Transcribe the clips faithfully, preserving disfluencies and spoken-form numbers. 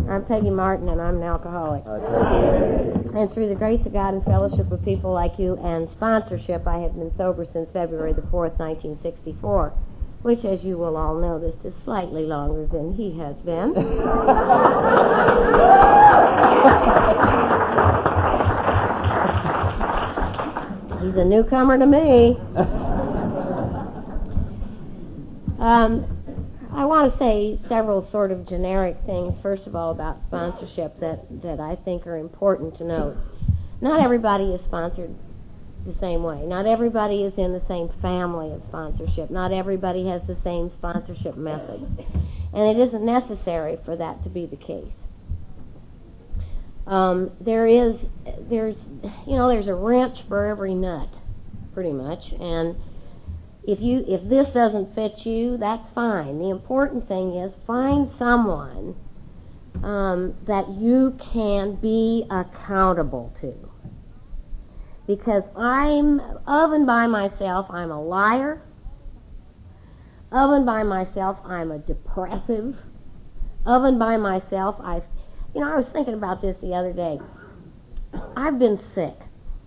I'm Peggy Martin, and I'm an alcoholic. And through the grace of God and fellowship with people like you and sponsorship, I have been sober since February the fourth, nineteen sixty-four, which, as you will all notice, is slightly longer than he has been. He's a newcomer to me. Um, I want to say several sort of generic things, first of all, about sponsorship that, that I think are important to note. Not everybody is sponsored the same way. Not everybody is in the same family of sponsorship. Not everybody has the same sponsorship methods. And it isn't necessary for that to be the case. Um, there is, there's, you know, there's a wrench for every nut, pretty much, and If you if this doesn't fit you, that's fine. The important thing is find someone um, that you can be accountable to. Because I'm, of and by myself, I'm a liar. Of and by myself, I'm a depressive. Of and by myself, I've, you know, I was thinking about this the other day. I've been sick.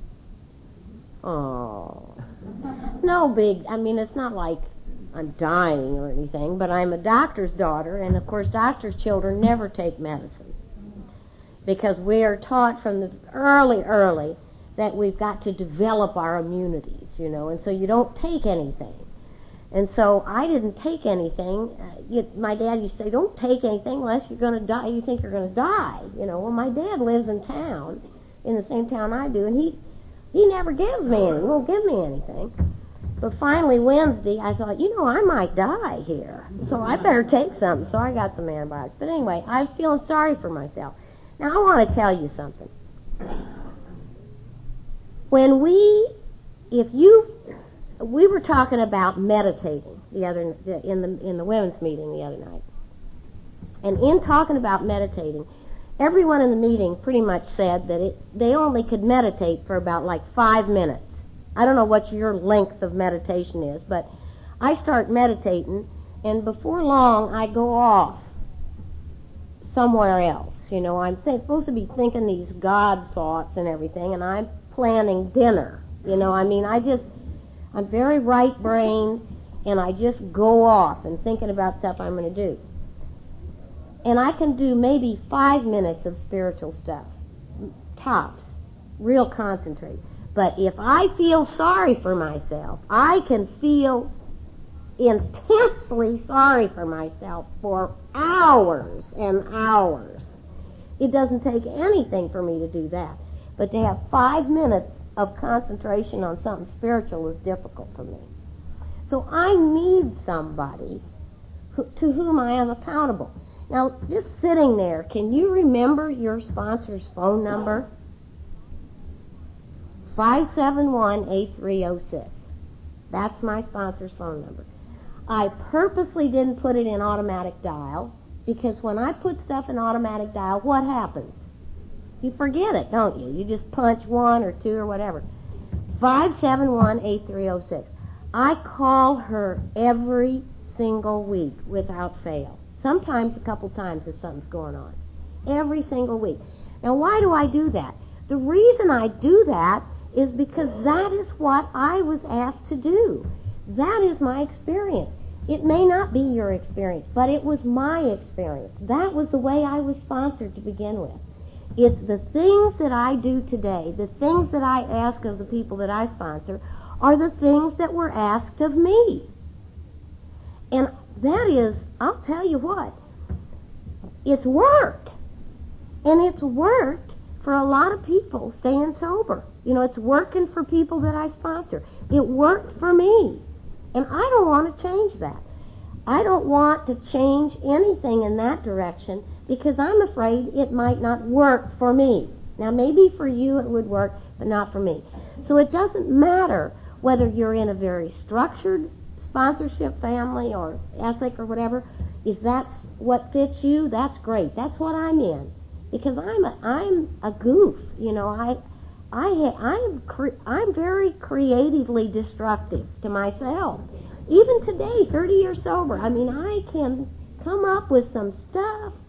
Oh. No big, I mean, it's not like I'm dying or anything, but I'm a doctor's daughter, and of course doctor's children never take medicine. Because we are taught from the early, early that we've got to develop our immunities, you know, and so you don't take anything. And so I didn't take anything. Uh, you, my dad used to say, don't take anything unless you're going to die, you think you're going to die, you know. Well, my dad lives in town, in the same town I do, and he He never gives me anything. He won't give me anything. But finally, Wednesday, I thought, you know, I might die here. So I better take something. So I got some antibiotics. But anyway, I was feeling sorry for myself. Now, I want to tell you something. When we, if you, we were talking about meditating the other, in the, in the women's meeting the other night. And in talking about meditating, everyone in the meeting pretty much said that it, they only could meditate for about like five minutes. I don't know what your length of meditation is, but I start meditating, and before long I go off somewhere else. You know, I'm th- supposed to be thinking these God thoughts and everything, and I'm planning dinner. You know, I mean, I just, I'm very right-brained, and I just go off and thinking about stuff I'm going to do. And I can do maybe five minutes of spiritual stuff, tops, real concentrate. But if I feel sorry for myself, I can feel intensely sorry for myself for hours and hours. It doesn't take anything for me to do that. But to have five minutes of concentration on something spiritual is difficult for me. So I need somebody who, to whom I am accountable. Now, just sitting there, can you remember your sponsor's phone number? five seven one, eight three zero six. That's my sponsor's phone number. I purposely didn't put it in automatic dial, because when I put stuff in automatic dial, what happens? You forget it, don't you? You just punch one or two or whatever. five seven one, eight three zero six. I call her every single week without fail. Sometimes a couple times if something's going on. Every single week. Now, why do I do that? The reason I do that is because that is what I was asked to do. That is my experience. It may not be your experience, but it was my experience. That was the way I was sponsored to begin with. It's the things that I do today, the things that I ask of the people that I sponsor, are the things that were asked of me. And that is, I'll tell you what, it's worked. And it's worked for a lot of people staying sober. You know, it's working for people that I sponsor. It worked for me. And I don't want to change that. I don't want to change anything in that direction because I'm afraid it might not work for me. Now, maybe for you it would work, but not for me. So it doesn't matter whether you're in a very structured sponsorship family or ethic or whatever. If that's what fits you, that's great. That's what I'm in. Because I'm a, I'm a goof, you know. I, I, I'm, cre- I'm very creatively destructive to myself. Even today, thirty years sober, I mean, I can come up with some stuff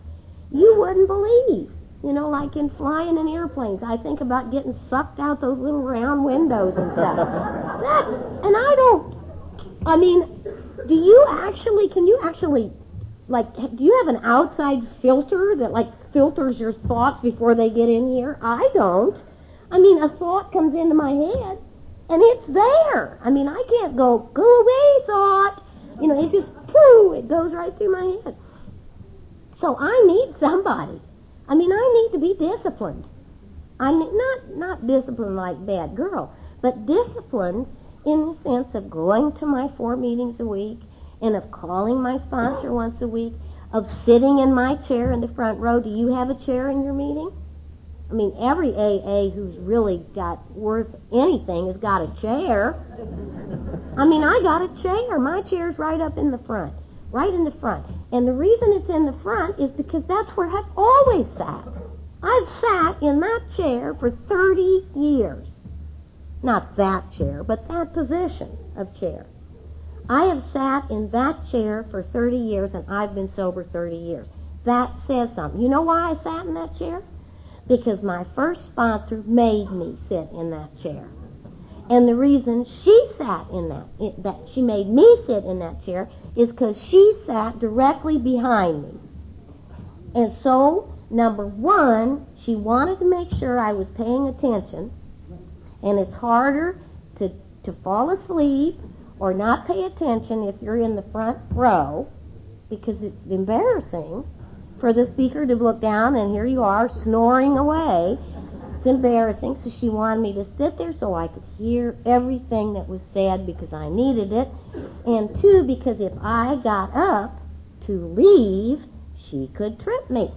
you wouldn't believe. You know, like in flying in airplanes, I think about getting sucked out those little round windows and stuff. That's, and I don't, I mean, do you actually, can you actually, like, do you have an outside filter that, like, filters your thoughts before they get in here? I don't. I mean, a thought comes into my head, and it's there. I mean, I can't go, go away, thought. You know, it just, pooh, it goes right through my head. So I need somebody. I mean, I need to be disciplined. I need, not not disciplined like bad girl, but disciplined in the sense of going to my four meetings a week, and of calling my sponsor once a week, of sitting in my chair in the front row. Do you have a chair in your meeting? I mean, every A A who's really got worth anything has got a chair. I mean, I got a chair. My chair's right up in the front. Right in the front. And the reason it's in the front is because that's where I've always sat. I've sat in that chair for thirty years. Not that chair, but that position of chair. I have sat in that chair for thirty years, and I've been sober thirty years. That says something. You know why I sat in that chair? Because my first sponsor made me sit in that chair. And the reason she sat in that, it, that she made me sit in that chair is because she sat directly behind me. And so, number one, she wanted to make sure I was paying attention. And it's harder to, to fall asleep or not pay attention if you're in the front row, because it's embarrassing for the speaker to look down and here you are snoring away. It's embarrassing, so she wanted me to sit there so I could hear everything that was said because I needed it. And two, because if I got up to leave, she could trip me.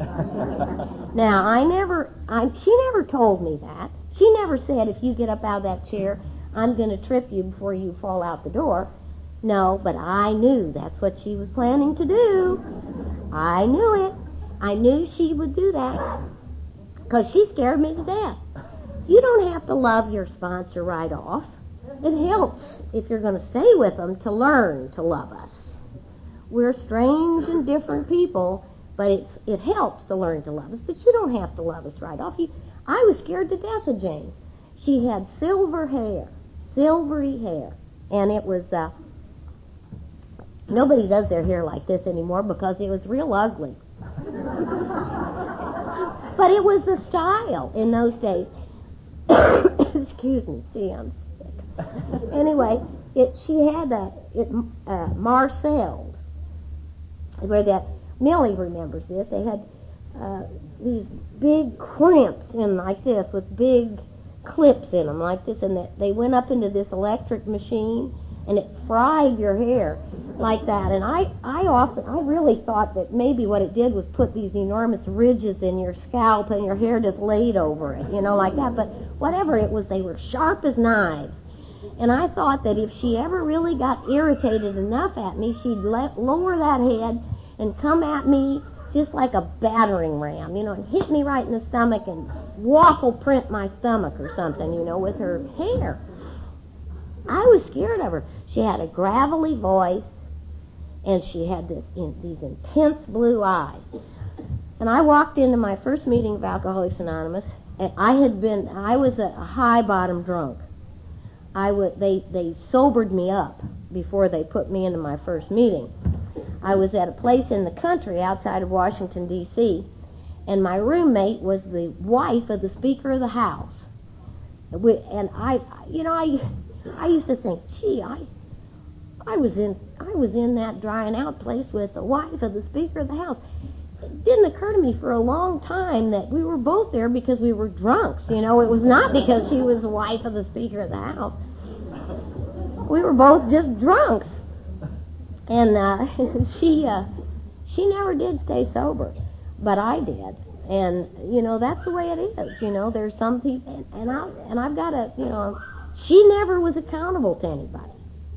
Now, I never, I, she never told me that. She never said, if you get up out of that chair, I'm going to trip you before you fall out the door. No, but I knew that's what she was planning to do. I knew it. I knew she would do that. Because she scared me to death. So you don't have to love your sponsor right off. It helps, if you're going to stay with them, to learn to love us. We're strange and different people, but it's, it helps to learn to love us. But you don't have to love us right off. You, I was scared to death of Jane. She had silver hair, silvery hair. And it was, uh, nobody does their hair like this anymore because it was real ugly. But it was the style in those days. Excuse me, see, I'm sick. Anyway, it, she had a, it uh, marcelled, where that, Millie remembers this, they had uh, these big crimps in like this with big clips in them like this, and that they went up into this electric machine, and it fried your hair like that. And I, I often, I really thought that maybe what it did was put these enormous ridges in your scalp and your hair just laid over it, you know, like that. But whatever it was, they were sharp as knives. And I thought that if she ever really got irritated enough at me, she'd let, lower that head and come at me just like a battering ram, you know, and hit me right in the stomach and waffle print my stomach or something, you know, with her hair. I was scared of her. She had a gravelly voice, and she had this in, these intense blue eyes. And I walked into my first meeting of Alcoholics Anonymous, and I had been, I was a high-bottom drunk. I would, they, they sobered me up before they put me into my first meeting. I was at a place in the country outside of Washington, D C, and my roommate was the wife of the Speaker of the House. We, and I, you know, I... I used to think, gee, I, I was in, I was in that drying out place with the wife of the Speaker of the House. It didn't occur to me for a long time that we were both there because we were drunks. You know, it was not because she was the wife of the Speaker of the House. We were both just drunks, and uh, she, uh, she never did stay sober, but I did. And you know, that's the way it is. You know, there's some people, and I, and I've got to, you know. She never was accountable to anybody.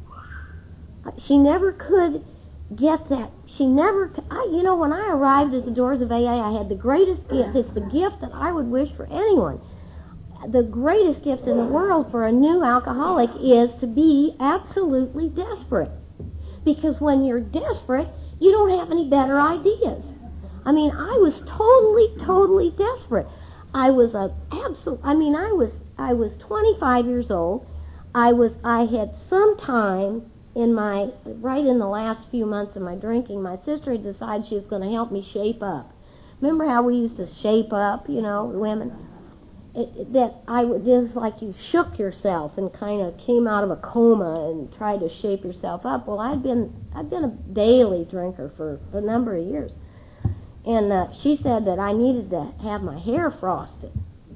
She never could get that. She never, I, you know, when I arrived at the doors of A A, I had the greatest gift. It's the gift that I would wish for anyone. The greatest gift in the world for a new alcoholic is to be absolutely desperate. Because when you're desperate, you don't have any better ideas. I mean, I was totally, totally desperate. I was a absolute. I mean, I was I was twenty-five years old. I was I had some time in my right in the last few months of my drinking. My sister had decided she was going to help me shape up. Remember how we used to shape up, you know, women? It, it, that I would just like you shook yourself and kind of came out of a coma and tried to shape yourself up. Well, I'd been I'd been a daily drinker for a number of years, and uh, she said that I needed to have my hair frosted.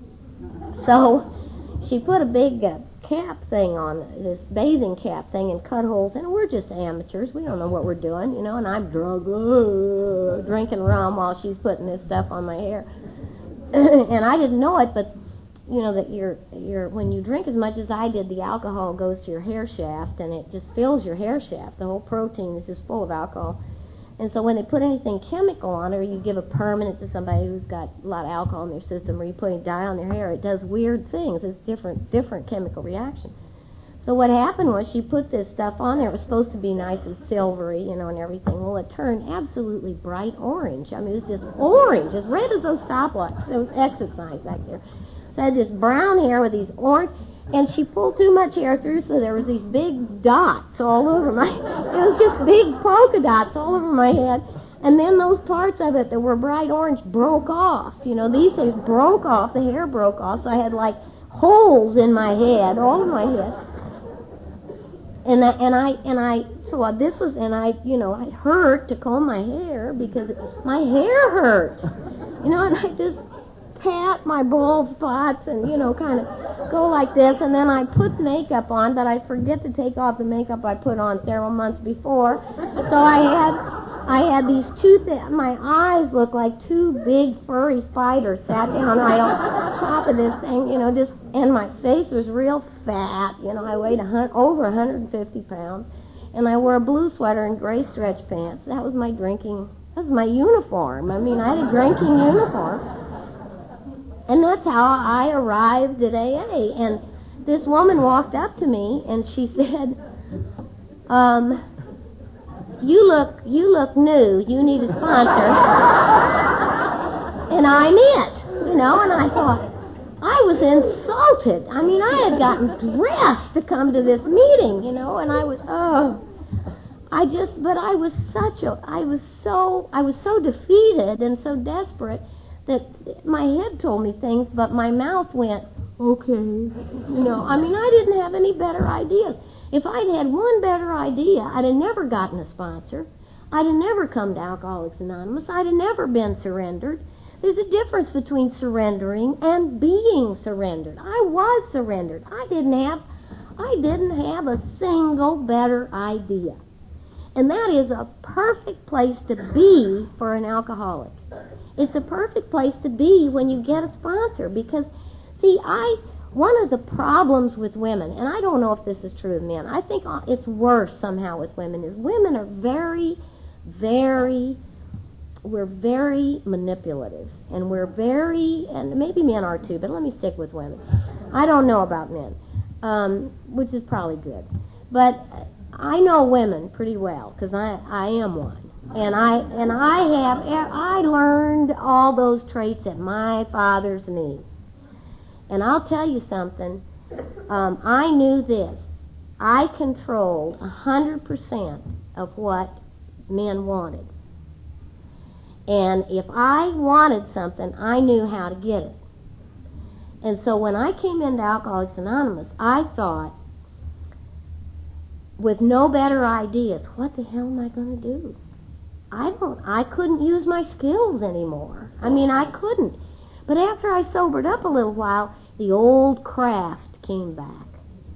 So she put a big uh, cap thing on, this bathing cap thing, and cut holes in it. We're just amateurs. We don't know what we're doing, you know, and I'm drunk, uh, drinking rum while she's putting this stuff on my hair. And I didn't know it, but, you know, that you're, you're, when you drink as much as I did, the alcohol goes to your hair shaft, and it just fills your hair shaft. The whole protein is just full of alcohol. And so when they put anything chemical on it, or you give a permanent to somebody who's got a lot of alcohol in their system, or you put a dye on their hair, it does weird things. It's different, different chemical reaction. So what happened was she put this stuff on there. It was supposed to be nice and silvery, you know, and everything. Well, it turned absolutely bright orange. I mean, it was just orange, as red as those stoplights. There was exit signs back there. So I had this brown hair with these orange, and she pulled too much hair through, so there was these big dots all over my, it was just big polka dots all over my head. And then those parts of it that were bright orange broke off. You know, these things broke off, the hair broke off, so I had like holes in my head, all in my head. And I, and I, and I, so this was, and I, you know, I hurt to comb my hair because my hair hurt. You know, and I just pat my bald spots and, you know, kind of go like this, and then I put makeup on, but I forget to take off the makeup I put on several months before. So I had, I had these two, th- my eyes looked like two big furry spiders sat down right on top of this thing, you know, just, and my face was real fat, you know, I weighed a hun- over one hundred fifty pounds, and I wore a blue sweater and gray stretch pants. That was my drinking, that was my uniform. I mean, I had a drinking uniform. And that's how I arrived at A A. And this woman walked up to me and she said, um, you look you look new, you need a sponsor. And I'm it, you know, and I thought, I was insulted. I mean, I had gotten dressed to come to this meeting, you know, and I was, oh, I just, but I was such a, I was so, I was so defeated and so desperate that my head told me things, but my mouth went, okay, you know. I mean, I didn't have any better ideas. If I'd had one better idea, I'd have never gotten a sponsor. I'd have never come to Alcoholics Anonymous. I'd have never been surrendered. There's a difference between surrendering and being surrendered. I was surrendered. I didn't have, I didn't have a single better idea. And that is a perfect place to be for an alcoholic. It's a perfect place to be when you get a sponsor, because, see, I, one of the problems with women, and I don't know if this is true of men, I think it's worse somehow with women, is women are very, very, we're very manipulative, and we're very, and maybe men are too, but let me stick with women. I don't know about men, um, which is probably good, but I know women pretty well, because I, I am one. And I and I have I learned all those traits at my father's knee. And I'll tell you something. Um, I knew this. I controlled a hundred percent of what men wanted. And if I wanted something, I knew how to get it. And so when I came into Alcoholics Anonymous, I thought, with no better ideas, what the hell am I going to do? I don't, I couldn't use my skills anymore. I mean, I couldn't. But after I sobered up a little while, the old craft came back.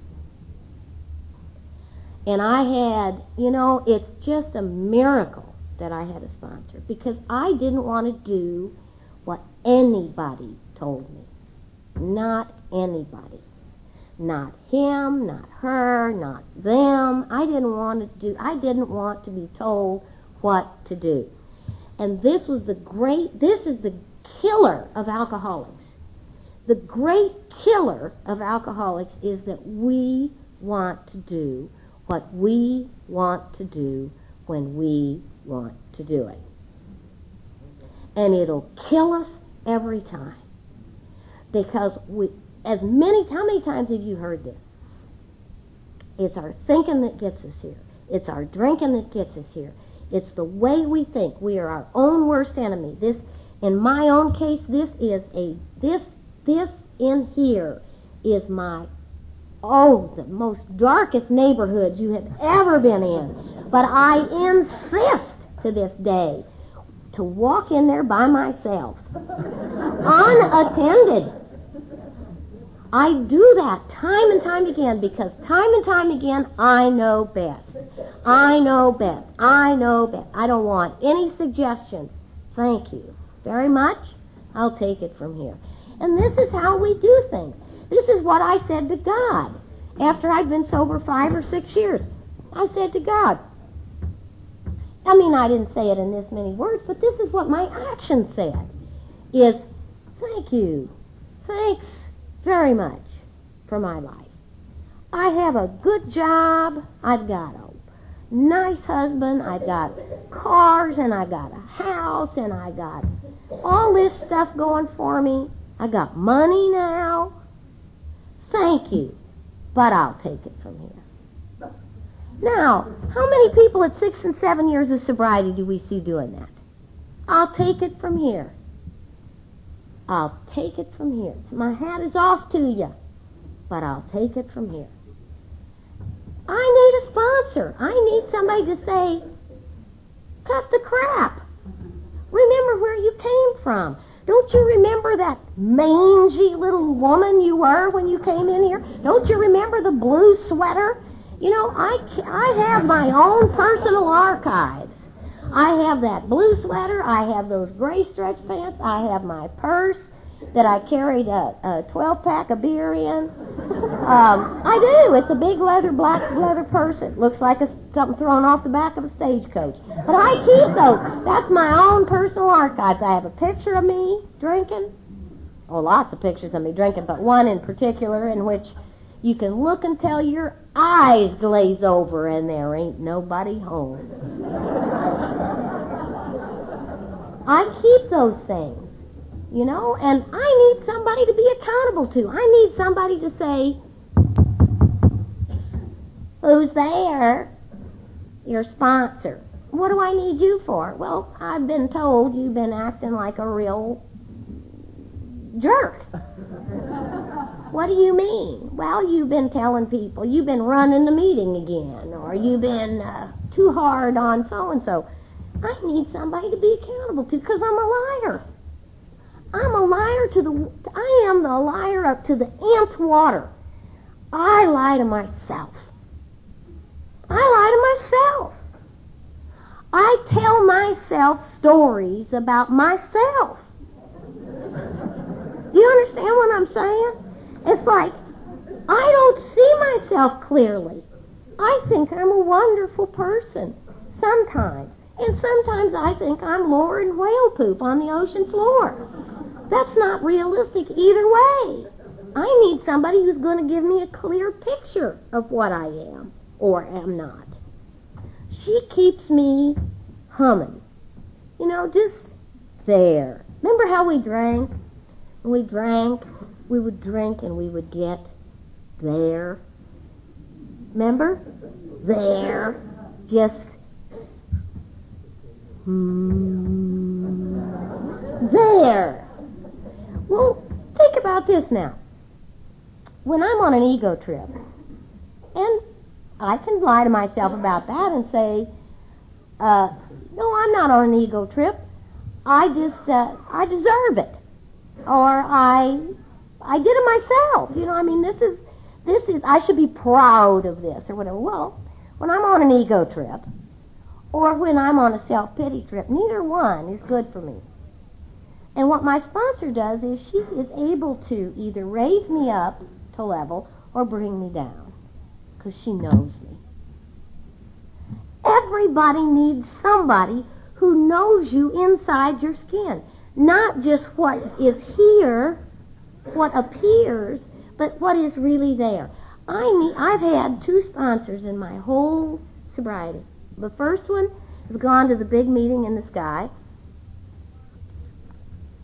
And I had, you know, it's just a miracle that I had a sponsor, because I didn't want to do what anybody told me. Not anybody. Not him, not her, not them. I didn't want to do, I didn't want to be told what to do. And this was the great, this is the killer of alcoholics. The great killer of alcoholics is that we want to do what we want to do when we want to do it. And it'll kill us every time. Because we, as many, how many times have you heard this? It's our thinking that gets us here. It's our drinking that gets us here. It's the way we think. We are our own worst enemy. This, in my own case, this is a, this, this in here is my, oh, the most darkest neighborhood you have ever been in. But I insist to this day to walk in there by myself, unattended. I do that time and time again because time and time again I know best. I know best. I know best. I don't want any suggestions. Thank you very much. I'll take it from here. And this is how we do things. This is what I said to God after I'd been sober five or six years. I said to God, I mean, I didn't say it in this many words, but this is what my action said, is thank you, thanks very much for my life. I have a good job, I've got a nice husband, I've got cars, and I got a house, and I got all this stuff going for me. I got money now. Thank you, but I'll take it from here. Now, how many people at six and seven years of sobriety do we see doing that? I'll take it from here. I'll take it from here. My hat is off to you, but I'll take it from here. I need a sponsor. I need somebody to say, cut the crap. Remember where you came from. Don't you remember that mangy little woman you were when you came in here? Don't you remember the blue sweater? You know, I, I have my own personal archives. I have that blue sweater. I have those gray stretch pants. I have my purse that I carried a, a twelve-pack of beer in. Um, I do. It's a big leather, black leather purse. It looks like a, something thrown off the back of a stagecoach. But I keep those. That's my own personal archives. I have a picture of me drinking. Oh, lots of pictures of me drinking, but one in particular in which you can look until your eyes glaze over and there ain't nobody home. I keep those things. You know, and I need somebody to be accountable to. I need somebody to say, who's there? Your sponsor. What do I need you for? Well, I've been told you've been acting like a real jerk. What do you mean? Well, you've been telling people, you've been running the meeting again, or you've been uh, too hard on so-and-so. I need somebody to be accountable to because I'm a liar. I'm a liar to the, I am the liar up to the nth water. I lie to myself. I lie to myself. I tell myself stories about myself. Do you understand what I'm saying? It's like, I don't see myself clearly. I think I'm a wonderful person, sometimes. And sometimes I think I'm lowering whale poop on the ocean floor. That's not realistic either way. I need somebody who's going to give me a clear picture of what I am or am not. She keeps me humming. You know, just there. Remember how we drank? When we drank, we would drink and we would get there. Remember? There. Just hmm, there. Well, think about this now. When I'm on an ego trip, and I can lie to myself about that and say, uh, no, I'm not on an ego trip. I just, uh, I deserve it. Or I, I did it myself. You know, I mean, this is, this is, I should be proud of this or whatever. Well, when I'm on an ego trip, or when I'm on a self-pity trip, neither one is good for me. And what my sponsor does is she is able to either raise me up to level or bring me down because she knows me. Everybody needs somebody who knows you inside your skin. Not just what is here, what appears, but what is really there. I need, I've had two sponsors in my whole sobriety. The first one has gone to the big meeting in the sky.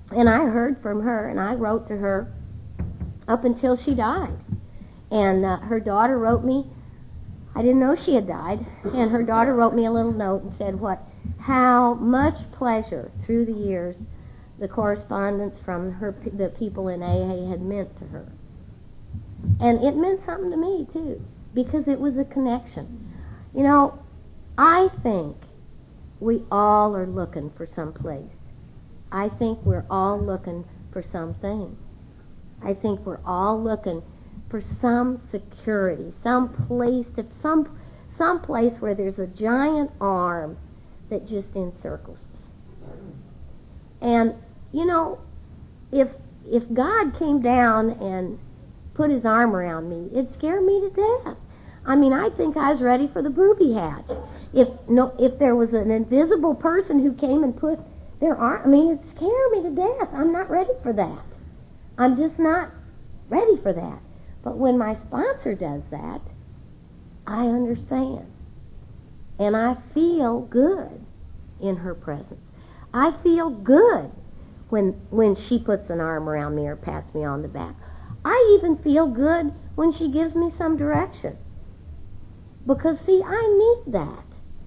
And I heard from her, and I wrote to her up until she died. And uh, her daughter wrote me, I didn't know she had died, and her daughter wrote me a little note and said what, how much pleasure through the years the correspondence from her, the people in A A had meant to her. And it meant something to me, too, because it was a connection. You know, I think we all are looking for some place. I think we're all looking for something. I think we're all looking for some security, some place, to, some, some place where there's a giant arm that just encircles us. And, you know, if if God came down and put his arm around me, it'd scare me to death. I mean, I think I was ready for the booby hatch. If no, if there was an invisible person who came and put their arm, I mean, it'd scare me to death. I'm not ready for that. I'm just not ready for that. But when my sponsor does that, I understand. And I feel good in her presence. I feel good when when she puts an arm around me or pats me on the back. I even feel good when she gives me some direction. Because, see, I need that.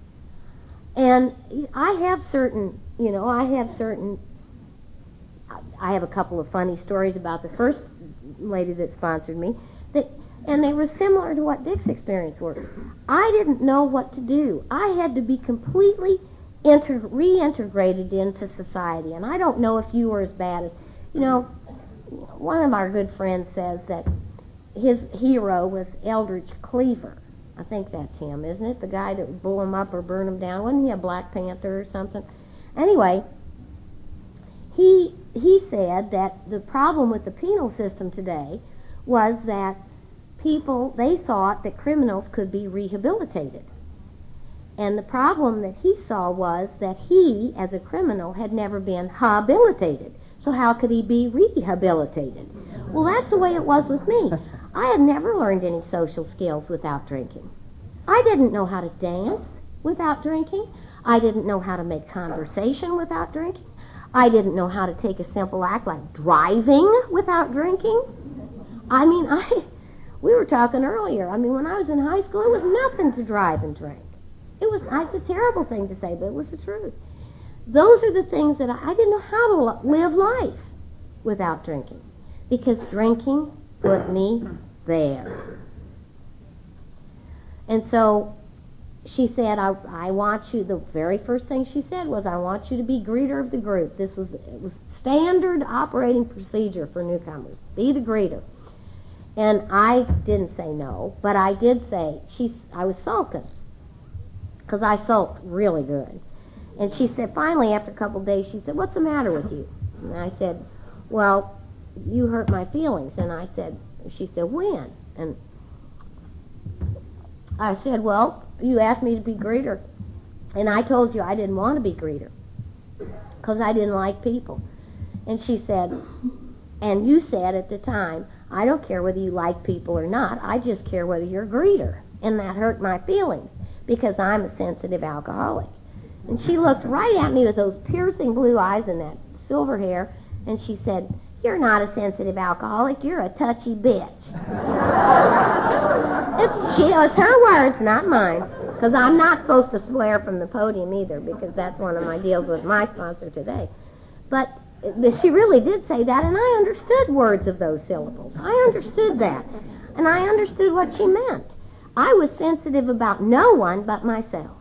And I have certain, you know, I have certain, I have a couple of funny stories about the first lady that sponsored me, that, and they were similar to what Dick's experience were. I didn't know what to do. I had to be completely inter- reintegrated into society, and I don't know if you were as bad as, you know, one of our good friends says that his hero was Eldridge Cleaver. I think that's him, isn't it? The guy that would bull him up or burn him down. Wasn't he a Black Panther or something? Anyway, he he said that the problem with the penal system today was that people, they thought that criminals could be rehabilitated. And the problem that he saw was that he, as a criminal, had never been habilitated. So how could he be rehabilitated? Well, that's the way it was with me. I had never learned any social skills without drinking. I didn't know how to dance without drinking. I didn't know how to make conversation without drinking. I didn't know how to take a simple act like driving without drinking. I mean, I we were talking earlier. I mean, when I was in high school, it was nothing to drive and drink. It was it's a terrible thing to say, but it was the truth. Those are the things that I, I didn't know how to live life without drinking, because drinking put me there. And so she said, I, I want you, the very first thing she said was, I want you to be greeter of the group. This was, it was standard operating procedure for newcomers. Be the greeter. And I didn't say no, but I did say, she, I was sulking, because I sulked really good. And she said, finally, after a couple of days, she said, what's the matter with you? And I said, well, you hurt my feelings. And I said, she said, when? And I said, well, you asked me to be greeter, and I told you I didn't want to be greeter because I didn't like people. And she said, and you said at the time, I don't care whether you like people or not, I just care whether you're a greeter. And that hurt my feelings because I'm a sensitive alcoholic. And she looked right at me with those piercing blue eyes and that silver hair, and she said, you're not a sensitive alcoholic, you're a touchy bitch. it's, she, it's her words, not mine, because I'm not supposed to swear from the podium either, because that's one of my deals with my sponsor today. But she really did say that, and I understood words of those syllables. I understood that, and I understood what she meant. I was sensitive about no one but myself.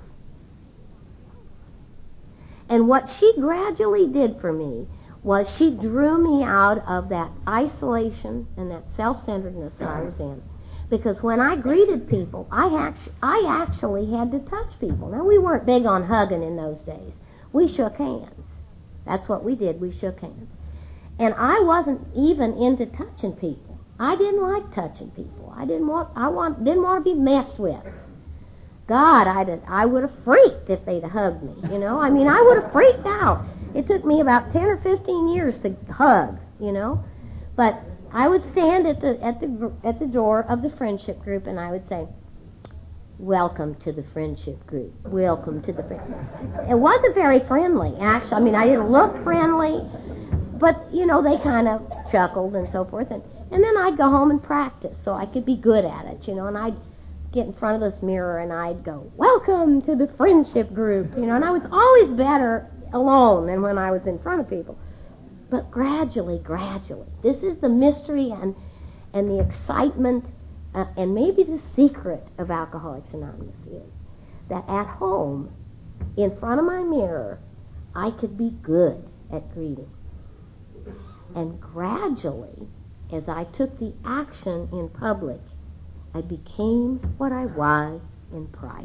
And what she gradually did for me was she drew me out of that isolation and that self-centeredness that I was in. Because when I greeted people, I, actu- I actually had to touch people. Now, we weren't big on hugging in those days. We shook hands. That's what we did. We shook hands. And I wasn't even into touching people. I didn't like touching people. I didn't want, I want, didn't want to be messed with. God, I'd, I would have freaked if they'd hugged me, you know. I mean, I would have freaked out. It took me about ten or fifteen years to hug, you know. But I would stand at the at the at the door of the friendship group, and I would say, "Welcome to the friendship group. Welcome to the friendship." It wasn't very friendly, actually. I mean, I didn't look friendly. but, you know, they kind of chuckled and so forth. And, and then I'd go home and practice so I could be good at it, you know, and I'd get in front of this mirror and I'd go, welcome to the friendship group, you know, and I was always better alone than when I was in front of people. But gradually, gradually, this is the mystery and, and the excitement uh, and maybe the secret of Alcoholics Anonymous is that at home, in front of my mirror, I could be good at greeting. And gradually, as I took the action in public, I became what I was in private.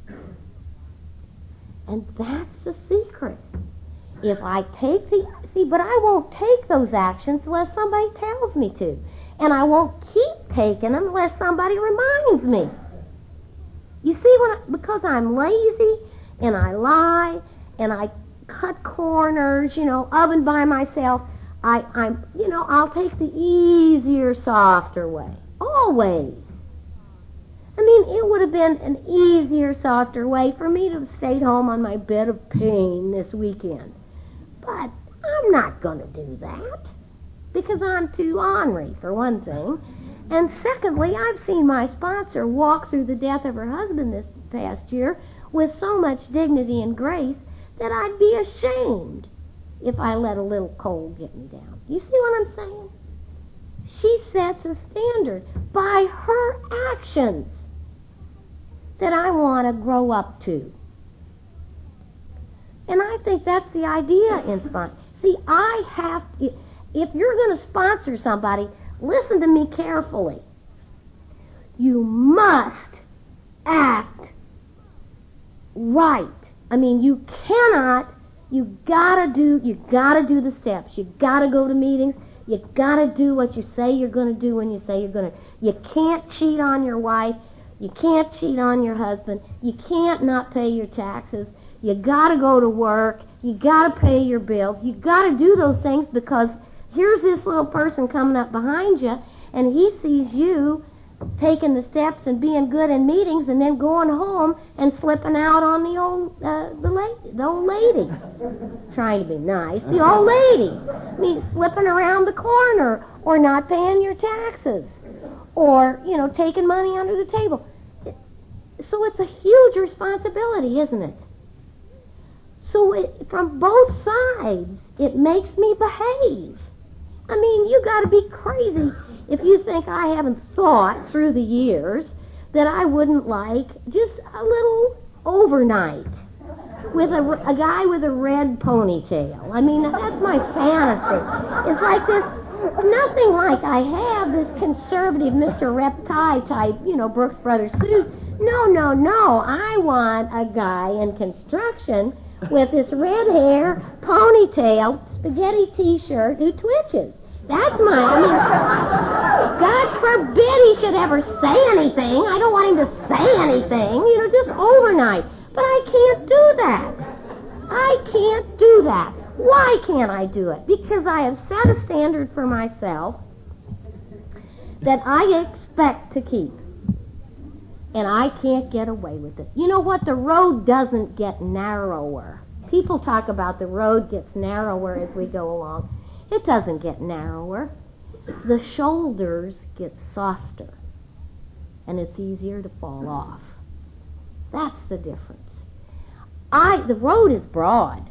And that's the secret. If I take the, see, but I won't take those actions unless somebody tells me to. And I won't keep taking them unless somebody reminds me. You see, when I, because I'm lazy, and I lie, and I cut corners, you know, oven by myself, I, I'm, you know, I'll take the easier, softer way. Always. I mean, it would have been an easier, softer way for me to have stayed home on my bed of pain this weekend. But I'm not going to do that because I'm too ornery, for one thing. And secondly, I've seen my sponsor walk through the death of her husband this past year with so much dignity and grace that I'd be ashamed if I let a little cold get me down. You see what I'm saying? She sets a standard by her actions that I want to grow up to. And I think that's the idea in sponsor. See, I have, if you're going to sponsor somebody, listen to me carefully. You must act right. I mean, you cannot, you gotta do, you gotta do the steps. You gotta go to meetings. You gotta do what you say you're going to do when you say you're going to. You can't cheat on your wife. You can't cheat on your husband. You can't not pay your taxes. You gotta go to work. You gotta pay your bills. You gotta do those things because here's this little person coming up behind you, and he sees you taking the steps and being good in meetings, and then going home and slipping out on the old uh, the lady, the old lady, trying to be nice. The old lady, I mean, slipping around the corner, or not paying your taxes, or you know, taking money under the table. So it's a huge responsibility, isn't it? So it, from both sides, it makes me behave. I mean, you got to be crazy if you think I haven't thought through the years that I wouldn't like just a little overnight with a, a guy with a red ponytail. I mean, that's my fantasy. It's like this, nothing like I have this conservative Mister Reptie type, you know, Brooks Brothers suit. No, no, no. I want a guy in construction with this red hair, ponytail, spaghetti t-shirt who twitches. That's my, I mean, God forbid he should ever say anything. I don't want him to say anything, you know, just overnight. But I can't do that. I can't do that. Why can't I do it? Because I have set a standard for myself that I expect to keep. And I can't get away with it. You know what? The road doesn't get narrower. People talk about the road gets narrower as we go along. It doesn't get narrower. The shoulders get softer. And it's easier to fall off. That's the difference. I the road is broad.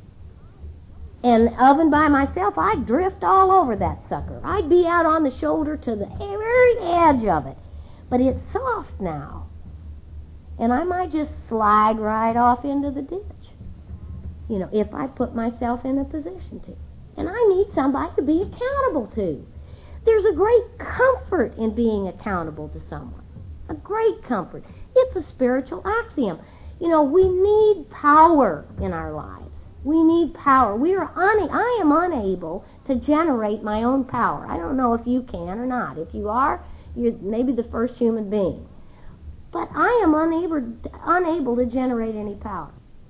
And of and by myself, I'd drift all over that sucker. I'd be out on the shoulder to the very edge of it. But it's soft now. And I might just slide right off into the ditch. You know, if I put myself in a position to. And I need somebody to be accountable to. There's a great comfort in being accountable to someone. A great comfort. It's a spiritual axiom. You know, we need power in our lives. We need power. We are un- I am unable to generate my own power. I don't know if you can or not. If you are, you're maybe the first human being. But I am unable, unable to generate any power.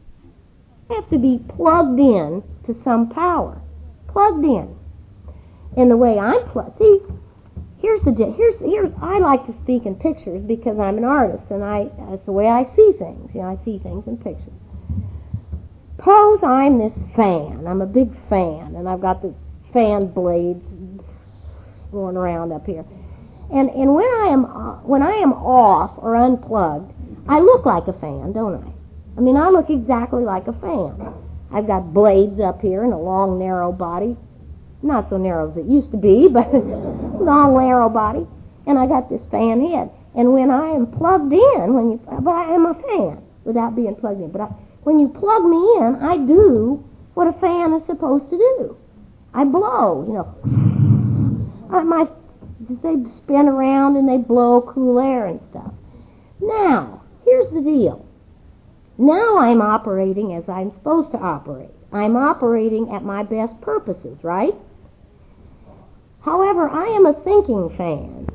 I have to be plugged in to some power. Plugged in. And the way I'm plugged, see, here's the di- here's here's I like to speak in pictures because I'm an artist, and I that's the way I see things. You know, I see things in pictures. Suppose I'm this fan. I'm a big fan, and I've got this fan blades going around up here. And and when I am uh, when I am off or unplugged, I look like a fan, don't I? I mean, I look exactly like a fan. I've got blades up here and a long, narrow body. Not so narrow as it used to be, but long, narrow body. And I got this fan head. And when I am plugged in, when you, but I am a fan without being plugged in. But I, when you plug me in, I do what a fan is supposed to do. I blow, you know. I, my, they spin around and they blow cool air and stuff. Now, here's the deal. Now I'm operating as I'm supposed to operate. I'm operating at my best purposes, right? However, I am a thinking fan.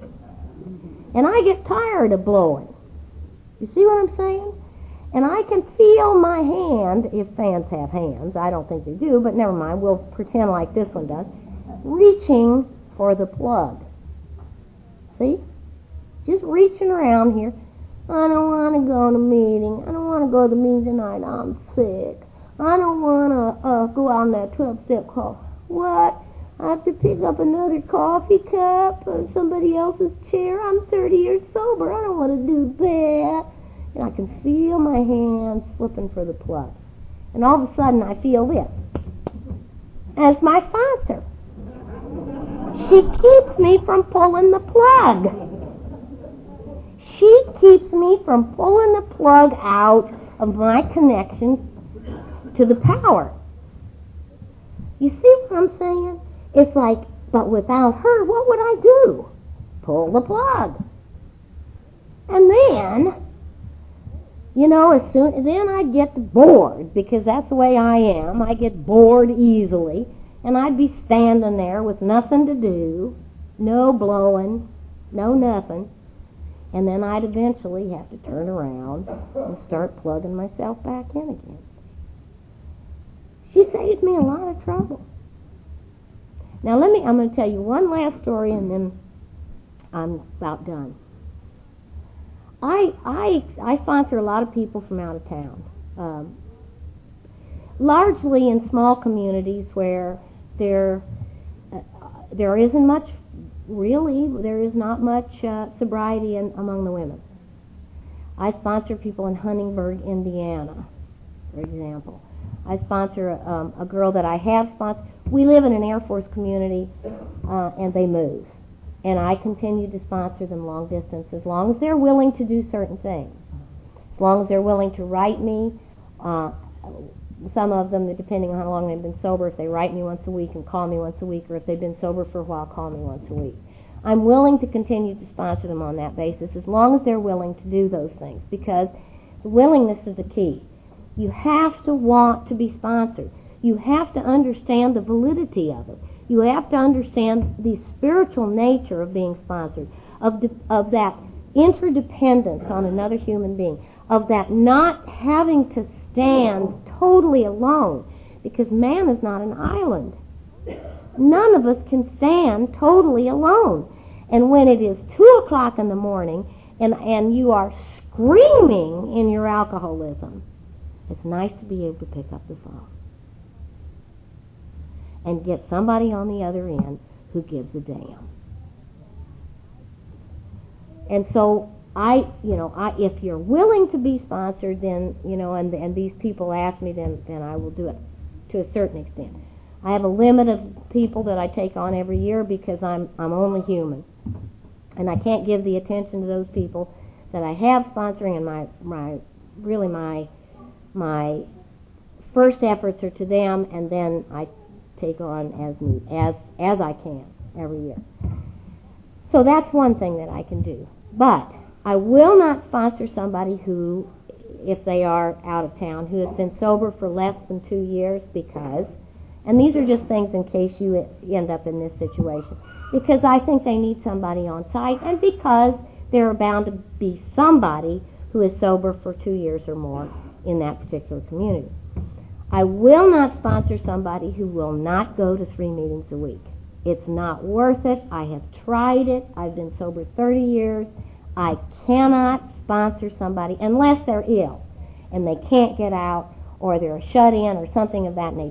And I get tired of blowing. You see what I'm saying? And I can feel my hand, if fans have hands, I don't think they do, but never mind, we'll pretend like this one does, reaching for the plug. See? Just reaching around here. I don't want to go to a meeting. I don't want to go to the meeting tonight. I'm sick. I don't want to uh, go out on that twelve-step call. What? I have to pick up another coffee cup on somebody else's chair. I'm thirty years sober. I don't want to do that. And I can feel my hands slipping for the plug. And all of a sudden I feel this. As my sponsor. She keeps me from pulling the plug. She keeps me from pulling the plug out of my connection to the power. You see what I'm saying? It's like, but without her, what would I do? Pull the plug. And then, you know, as soon then I'd get bored, because that's the way I am. I get bored easily, and I'd be standing there with nothing to do, no blowing, no nothing. And then I'd eventually have to turn around and start plugging myself back in again. She saves me a lot of trouble. Now let me, I'm going to tell you one last story and then I'm about done. I, I, I sponsor a lot of people from out of town. Um, largely in small communities where there, uh, there isn't much Really, there is not much uh, sobriety in, among the women. I sponsor people in Huntingburg, Indiana, for example. I sponsor um, a girl that I have sponsored. We live in an Air Force community, uh, and they move. And I continue to sponsor them long distance as long as they're willing to do certain things. As long as they're willing to write me. Uh, some of them, depending on how long they've been sober, if they write me once a week and call me once a week, or if they've been sober for a while, call me once a week. I'm willing to continue to sponsor them on that basis as long as they're willing to do those things, because the willingness is the key. You have to want to be sponsored. You have to understand the validity of it. You have to understand the spiritual nature of being sponsored, of, de- of that interdependence on another human being, of that not having to stand totally alone, because man is not an island. None of us can stand totally alone. And when it is two o'clock in the morning and, and you are screaming in your alcoholism, it's nice to be able to pick up the phone and get somebody on the other end who gives a damn. And so I, you know, I, if you're willing to be sponsored, then, you know, and and these people ask me, then then I will do it to a certain extent. I have a limit of people that I take on every year because I'm I'm only human, and I can't give the attention to those people that I have sponsoring. And my my really my my first efforts are to them, and then I take on as me as as I can every year. So that's one thing that I can do, but I will not sponsor somebody who, if they are out of town, who has been sober for less than two years because, and these are just things in case you end up in this situation, because I think they need somebody on site, and because there are bound to be somebody who is sober for two years or more in that particular community. I will not sponsor somebody who will not go to three meetings a week. It's not worth it. I have tried it. I've been sober thirty years. I cannot sponsor somebody unless they're ill and they can't get out or they're shut in or something of that nature.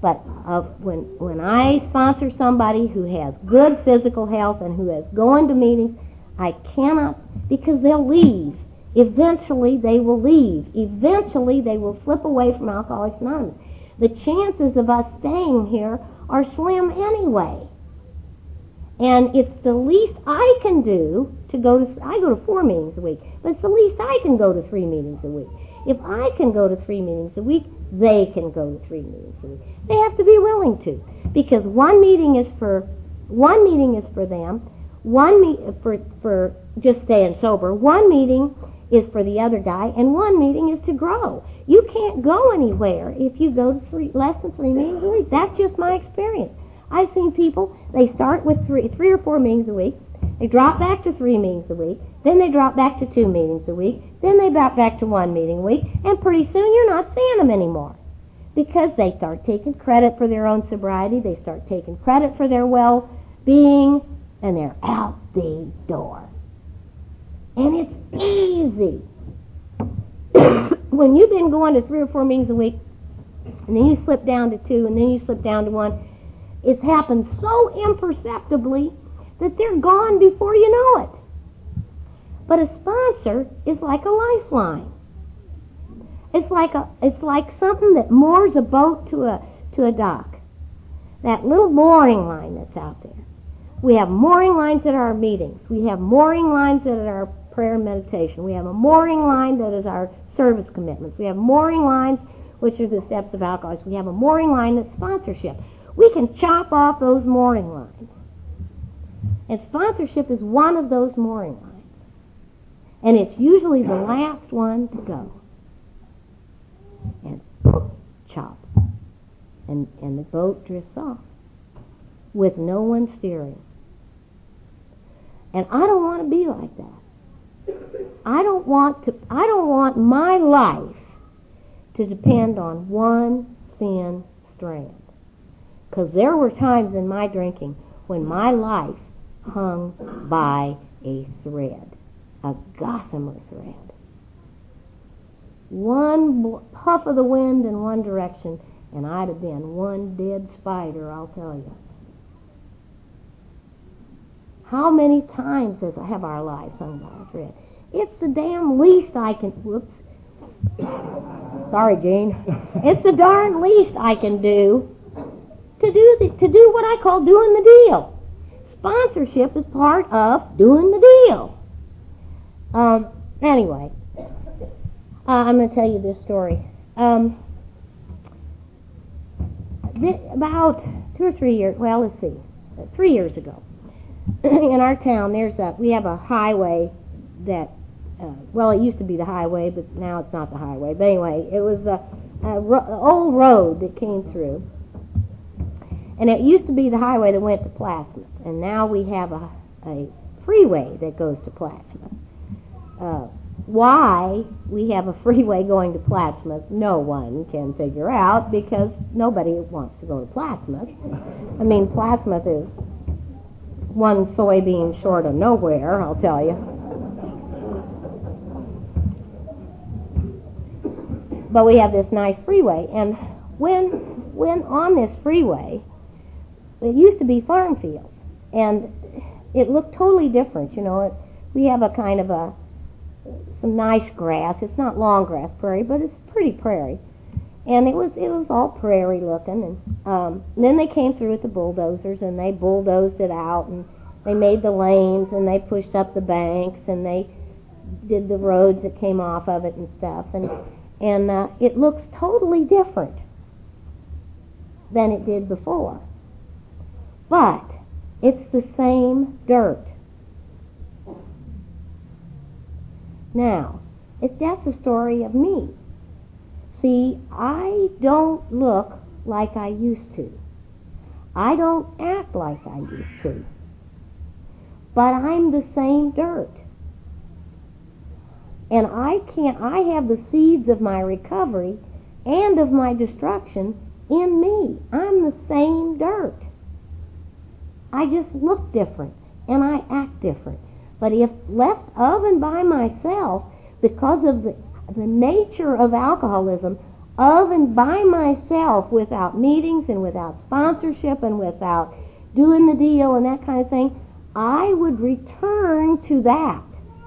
But uh, when when I sponsor somebody who has good physical health and who is going to meetings, I cannot, because they'll leave. Eventually they will leave. Eventually they will slip away from Alcoholics Anonymous. The chances of us staying here are slim anyway. And it's the least I can do to go to, I go to four meetings a week, but it's the least I can go to three meetings a week. If I can go to three meetings a week, they can go to three meetings a week. They have to be willing to, because one meeting is for, one meeting is for them, one meet for, for just staying sober, one meeting is for the other guy, and one meeting is to grow. You can't go anywhere if you go to three, less than three meetings a week. That's just my experience. I've seen people, they start with three, three or four meetings a week, they drop back to three meetings a week, then they drop back to two meetings a week, then they drop back to one meeting a week, and pretty soon you're not seeing them anymore. Because they start taking credit for their own sobriety, they start taking credit for their well-being, and they're out the door. And it's easy. When you've been going to three or four meetings a week, and then you slip down to two, and then you slip down to one, it's happened so imperceptibly that they're gone before you know it. But a sponsor is like a lifeline. It's like a, it's like something that moors a boat to a to a dock. That little mooring line that's out there. We have mooring lines at our meetings. We have mooring lines at our prayer and meditation. We have a mooring line that is our service commitments. We have mooring lines, which are the steps of alcoholics. We have a mooring line that's sponsorship. We can chop off those mooring lines. And sponsorship is one of those mooring lines. And it's usually the last one to go. And chop. And, and the boat drifts off with no one steering. And I don't want to be like that. I don't want to, I don't want my life to depend on one thin strand. Because there were times in my drinking when my life hung by a thread, a gossamer thread. One puff of the wind in one direction, and I'd have been one dead spider, I'll tell you. How many times has have our lives hung by a thread? It's the damn least I can, whoops, sorry, Gene. It's the darn least I can do to do the, to do what I call doing the deal. Sponsorship is part of doing the deal. Um, anyway, uh, I'm going to tell you this story. Um, th- about two or three years, well, let's see, uh, three years ago, in our town, there's a, we have a highway that, uh, well, it used to be the highway, but now it's not the highway. But anyway, it was a, a ro- old road that came through. And it used to be the highway that went to Plattsmouth, and now we have a, a freeway that goes to Plattsmouth. Uh, why we have a freeway going to Plattsmouth, no one can figure out, because nobody wants to go to Plattsmouth. I mean, Plattsmouth is one soybean short of nowhere, I'll tell you. But we have this nice freeway, and when when on this freeway, it used to be farm fields, and it looked totally different. You know, it, we have a kind of a some nice grass. It's not long grass prairie, but it's pretty prairie, and it was it was all prairie looking. And, um, and then they came through with the bulldozers, and they bulldozed it out, and they made the lanes, and they pushed up the banks, and they did the roads that came off of it and stuff, and and uh, it looks totally different than it did before. But it's the same dirt. Now, it's just a story of me. See, I don't look like I used to. I don't act like I used to. But I'm the same dirt. And I can't, I have the seeds of my recovery and of my destruction in me. I'm the same dirt. I just look different and I act different. But if left of and by myself, because of the, the nature of alcoholism, of and by myself, without meetings and without sponsorship and without doing the deal and that kind of thing, I would return to that.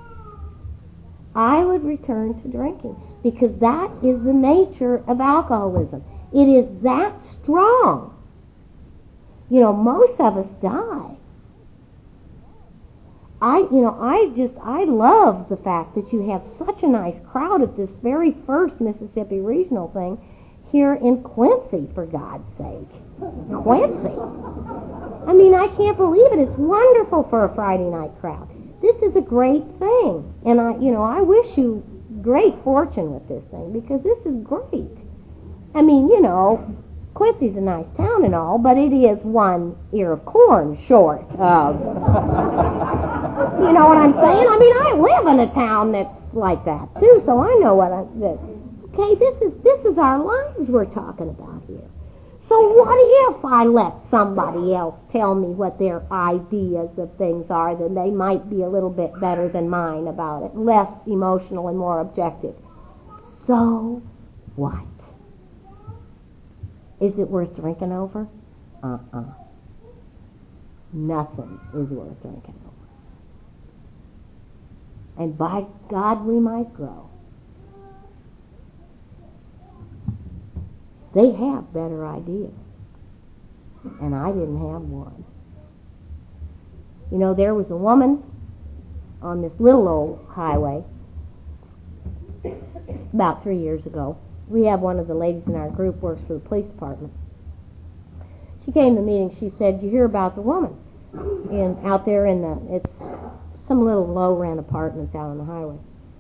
I would return to drinking, because that is the nature of alcoholism. It is that strong. You know, most of us die. I, you know, I just, I love the fact that you have such a nice crowd at this very first Mississippi Regional thing here in Quincy, for God's sake. Quincy. I mean, I can't believe it. It's wonderful for a Friday night crowd. This is a great thing. And I, you know, I wish you great fortune with this thing, because this is great. I mean, you know, Quincy's a nice town and all, but it is one ear of corn short of, you know what I'm saying? I mean, I live in a town that's like that too, so I know what I'm, this. Okay, this is, this is our lives we're talking about here. So what if I let somebody else tell me what their ideas of things are, then they might be a little bit better than mine about it, less emotional and more objective? So what? Is it worth drinking over? Uh-uh. Nothing is worth drinking over. And by God, we might grow. They have better ideas. And I didn't have one. You know, there was a woman on this little old highway about three years ago. We have one of the ladies in our group works for the police department. She came to the meeting. She said, "You hear about the woman in out there in the, it's some little low-rent apartments out on the highway."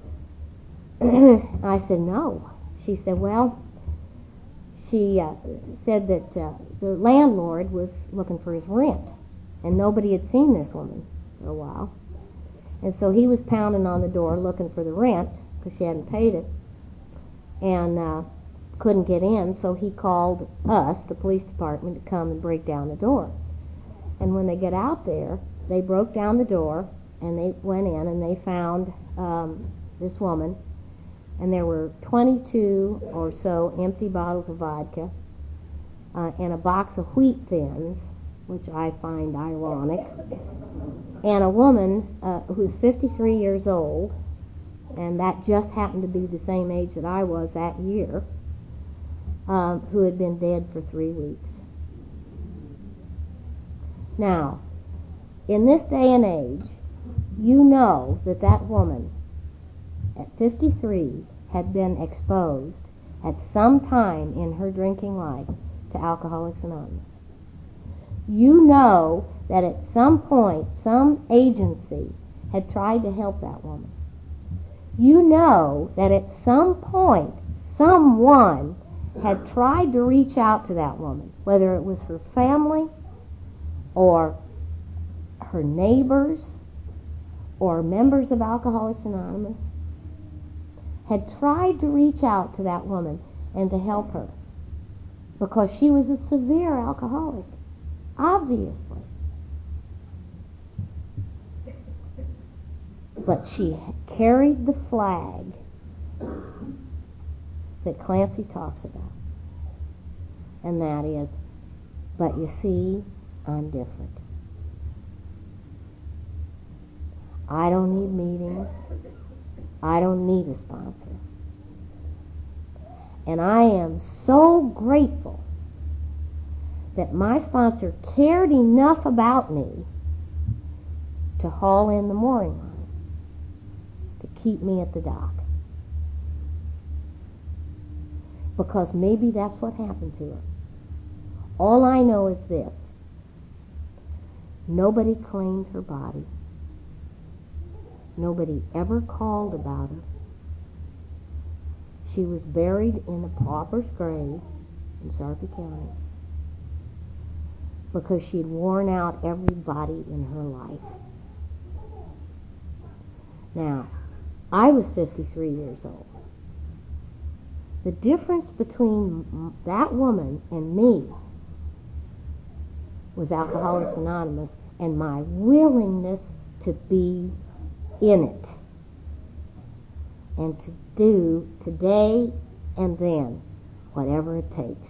I said, "No." She said, "Well," she uh, said that uh, the landlord was looking for his rent, and nobody had seen this woman for a while. And so he was pounding on the door looking for the rent, because she hadn't paid it, and uh, couldn't get in, so he called us, the police department, to come and break down the door. And when they get out there, they broke down the door, and they went in, and they found um, this woman, and there were twenty-two or so empty bottles of vodka, uh, and a box of Wheat Thins, which I find ironic, and a woman uh, who's fifty-three years old, and that just happened to be the same age that I was that year, um, who had been dead for three weeks. Now, in this day and age, you know that that woman at fifty-three had been exposed at some time in her drinking life to Alcoholics Anonymous. You know that at some point some agency had tried to help that woman. You know that at some point someone had tried to reach out to that woman, whether it was her family or her neighbors or members of Alcoholics Anonymous, had tried to reach out to that woman and to help her, because she was a severe alcoholic, obviously. But she carried the flag that Clancy talks about, and that is, but you see, I'm different. I don't need meetings. I don't need a sponsor. And I am so grateful that my sponsor cared enough about me to haul in the mooring line, to keep me at the dock. Because maybe that's what happened to her. All I know is this: nobody claimed her body. Nobody ever called about her. She was buried in a pauper's grave in Sarpy County because she'd worn out everybody in her life. Now, I was fifty-three years old. The difference between that woman and me was Alcoholics Anonymous and my willingness to be in it and to do today and then whatever it takes.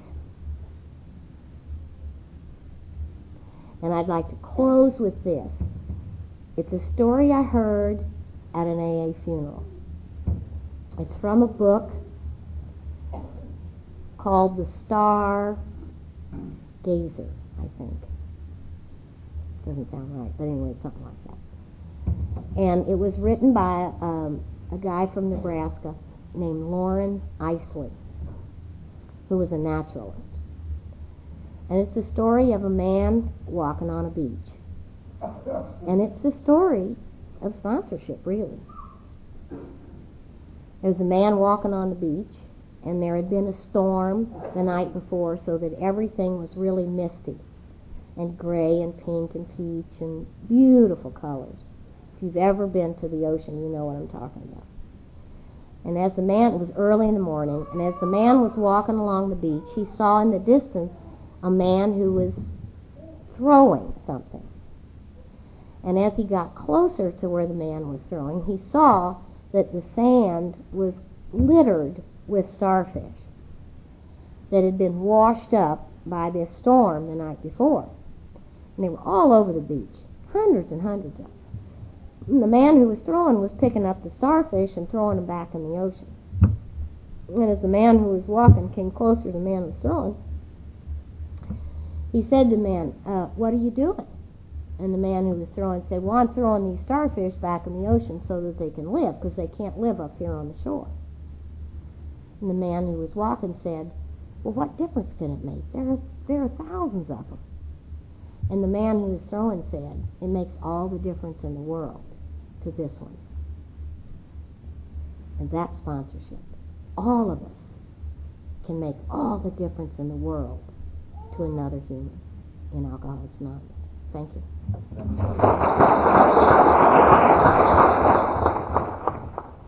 And I'd like to close with this. It's a story I heard at an A A funeral. It's from a book called The Star Gazer, I think. Doesn't sound right, but anyway, something like that. And it was written by um, a guy from Nebraska named Loren Eiseley, who was a naturalist. And it's the story of a man walking on a beach. And it's the story of sponsorship, really. There's a man walking on the beach, and there had been a storm the night before, so that everything was really misty and gray and pink and peach and beautiful colors. If you've ever been to the ocean, you know what I'm talking about. And as the man, it was early in the morning, and as the man was walking along the beach, he saw in the distance a man who was throwing something. And as he got closer to where the man was throwing, he saw that the sand was littered with starfish that had been washed up by this storm the night before. And they were all over the beach, hundreds and hundreds of them. And the man who was throwing was picking up the starfish and throwing them back in the ocean. And as the man who was walking came closer to the man who was throwing, he said to the man, uh, what are you doing? And the man who was throwing said, well, I'm throwing these starfish back in the ocean so that they can live, because they can't live up here on the shore. And the man who was walking said, well, what difference can it make? There are, there are thousands of them. And the man who was throwing said, it makes all the difference in the world to this one. And that's sponsorship. All of us can make all the difference in the world to another human in Alcoholics Anonymous. Thank you.